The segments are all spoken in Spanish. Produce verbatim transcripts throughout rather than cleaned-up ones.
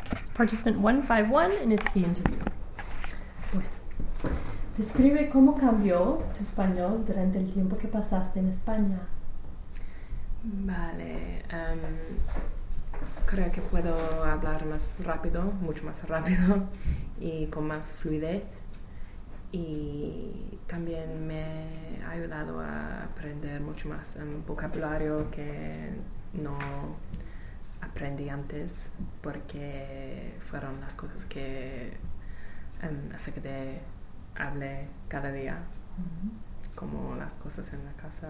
It's participant one five one and it's the interview. Bueno, describe cómo cambió tu español durante el tiempo que pasaste en España. Vale, um, creo que puedo hablar más rápido, mucho más rápido y con más fluidez. Y también me ha ayudado a aprender mucho más um, vocabulario que no aprendí antes, porque fueron las cosas que um, así que te hablé cada día, uh-huh. como las cosas en la casa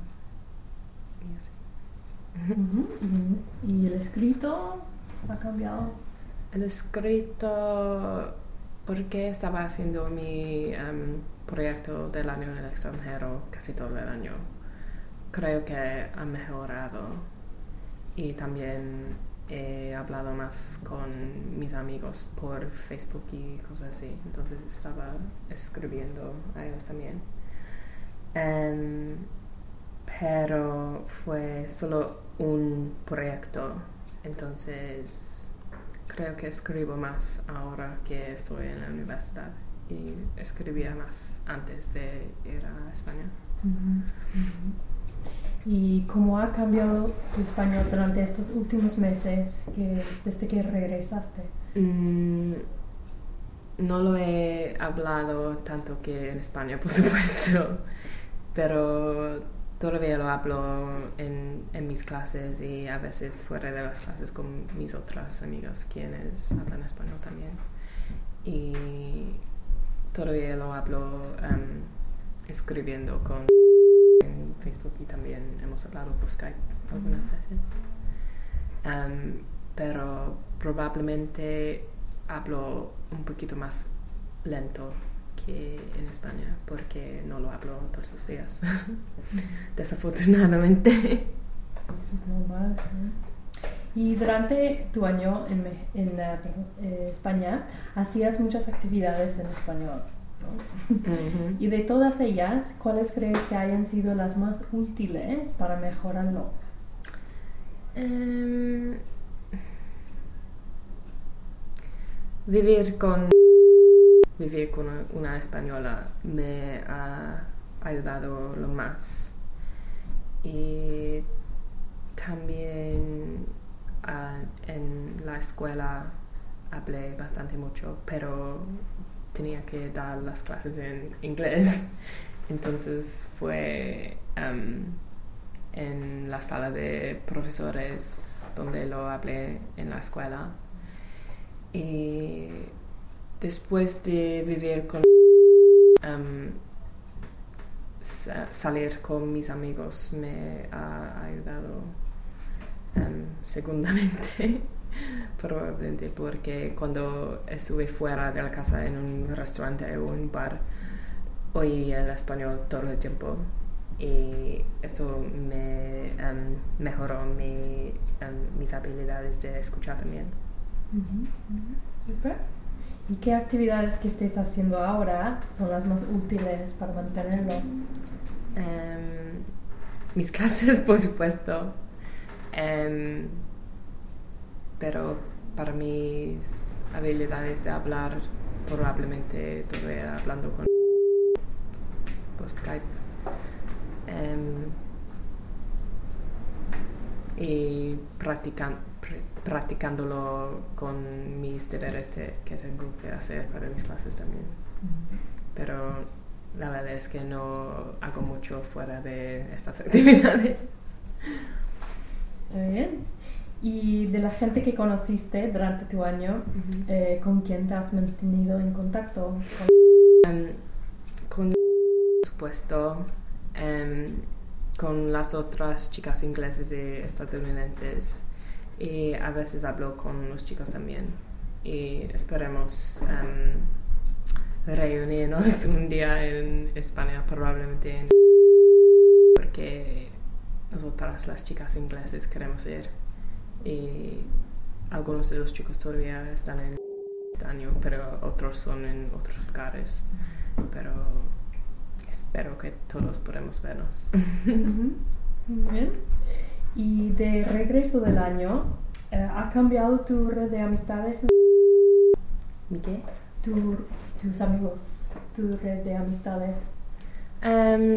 y así. Uh-huh. ¿Y, ¿Y el escrito ha cambiado? El escrito, porque estaba haciendo mi um, proyecto del año en el extranjero casi todo el año, creo que ha mejorado. Y también he hablado más con mis amigos por Facebook y cosas así. Entonces estaba escribiendo a ellos también. Um, pero fue solo un proyecto. Entonces creo que escribo más ahora que estoy en la universidad. Y escribía más antes de ir a España. Uh-huh. Uh-huh. ¿Y cómo ha cambiado tu español durante estos últimos meses que, desde que regresaste? Mm, no lo he hablado tanto que en España, por supuesto, pero todavía lo hablo en, en mis clases y a veces fuera de las clases con mis otras amigas quienes hablan español también. Y todavía lo hablo um, escribiendo con en Facebook y también hemos hablado por Skype algunas veces. Um, pero probablemente hablo un poquito más lento que en España porque no lo hablo todos los días. Desafortunadamente. Sí, eso es normal, ¿no? Y durante tu año en, en uh, perdón, eh, España hacías muchas actividades en español, ¿no? Uh-huh. Y de todas ellas, ¿cuáles crees que hayan sido las más útiles para mejorarlo? Um, vivir con vivir con una, una española me ha ayudado lo más. Y también uh, en la escuela hablé bastante mucho, pero tenía que dar las clases en inglés. Entonces fue um, en la sala de profesores donde lo hablé en la escuela. Y después de vivir con um, sa- salir con mis amigos me ha ayudado um, segundamente. Probablemente porque cuando estuve fuera de la casa en un restaurante o un bar oí el español todo el tiempo y esto me um, mejoró mi, um, mis habilidades de escuchar también. Uh-huh, uh-huh. Okay. ¿Y qué actividades que estés haciendo ahora son las más útiles para mantenerlo? Um, mis clases, por supuesto. Um, pero para mis habilidades de hablar, probablemente todavía hablando con por Skype um, y practican, pr- practicándolo con mis deberes de, que tengo que hacer para mis clases también. Uh-huh. Pero la verdad es que no hago mucho fuera de estas actividades. Está bien. Y de la gente que conociste durante tu año, uh-huh. eh, ¿con quién te has mantenido en contacto? Um, con, por supuesto, um, con las otras chicas inglesas y estadounidenses. Y a veces hablo con los chicos también. Y esperemos um, reunirnos un día en España, probablemente en... porque nosotras, las chicas inglesas, queremos ir. Y algunos de los chicos todavía están en este año, pero otros son en otros lugares. Pero espero que todos podamos vernos. Muy bien. Y de regreso del año, eh, ¿ha cambiado tu red de amistades? ¿Mi qué? Tu, tus amigos, tu red de amistades. Um,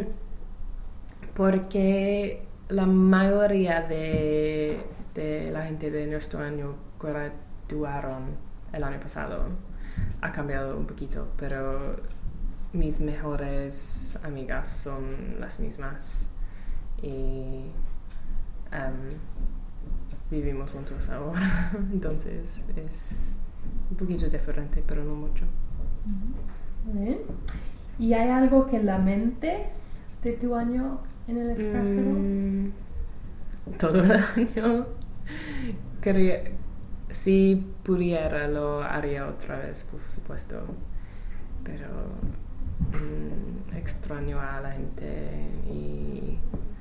porque la mayoría de, de la gente de nuestro año graduaron el año pasado. Ha cambiado un poquito, pero mis mejores amigas son las mismas y um, vivimos juntos ahora, entonces es un poquito diferente, pero no mucho. Muy bien. ¿Y hay algo que lamentes de tu año en el extranjero? Mm, todo el año. Quería, si pudiera lo haría otra vez, por supuesto, pero mm, extraño a la gente y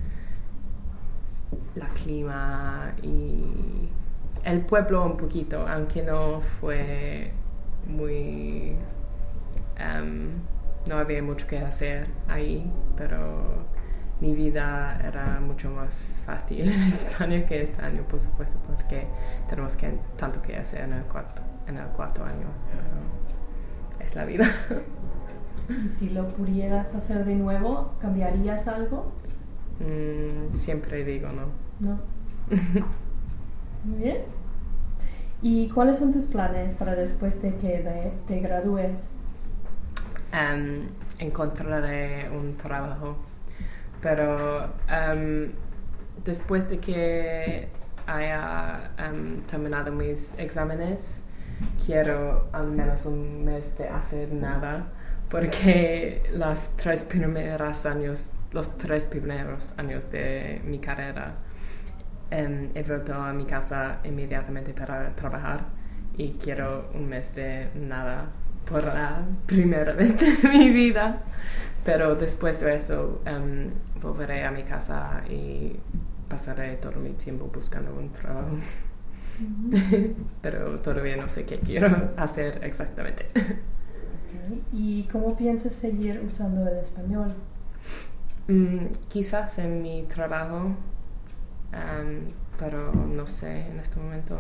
la clima y el pueblo un poquito, aunque no fue muy um, no había mucho que hacer ahí, pero mi vida era mucho más fácil en España que este año, por supuesto, porque tenemos que, tanto que hacer en el cuarto, en el cuarto año, pero es la vida. ¿Y si lo pudieras hacer de nuevo, cambiarías algo? Mm, siempre digo no. No. Muy bien. ¿Y cuáles son tus planes para después de que de, te gradúes? Um, encontraré un trabajo, pero um, después de que haya um, terminado mis exámenes, quiero al menos un mes de hacer nada, porque los tres primeros años, los tres primeros años de mi carrera um, he vuelto a mi casa inmediatamente para trabajar y quiero un mes de nada por la primera vez de mi vida, pero después de eso um, volveré a mi casa y pasaré todo mi tiempo buscando un trabajo. Mm-hmm. Pero todavía no sé qué quiero hacer exactamente. Okay. ¿Y cómo piensas seguir usando el español? Mm, quizás en mi trabajo, um, pero no sé en este momento.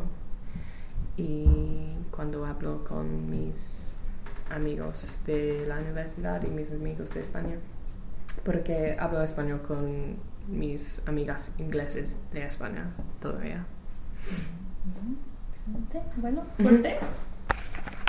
Y cuando hablo con mis amigos de la universidad y mis amigos de España, porque hablo español con mis amigas ingleses de España todavía. Excelente. Bueno, suerte.